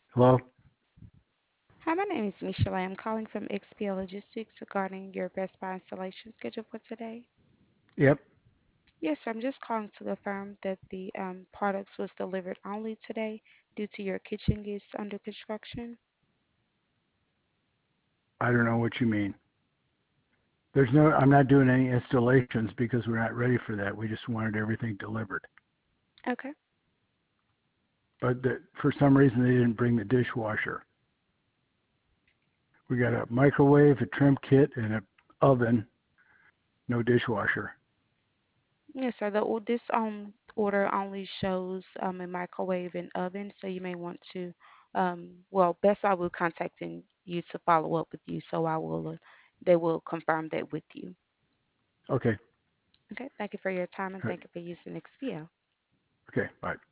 Hello? Hi, my name is Michelle. I'm calling from XPL Logistics regarding your Best Buy installation schedule for today. Yep. Yes, sir, I'm just calling to confirm that the products was delivered only today due to your kitchen is under construction. I don't know what you mean. I'm not doing any installations because we're not ready for that. We just wanted everything delivered. Okay. But for some reason, they didn't bring the dishwasher. We got a microwave, a trim kit, and an oven, no dishwasher. Yes, sir. This order only shows a microwave and oven, so you may want to well, Best Buy will contacting you to follow up with you, so I will they will confirm that with you. Okay. Okay. Thank you for your time and All right. thank you for using XPL. Okay. Bye.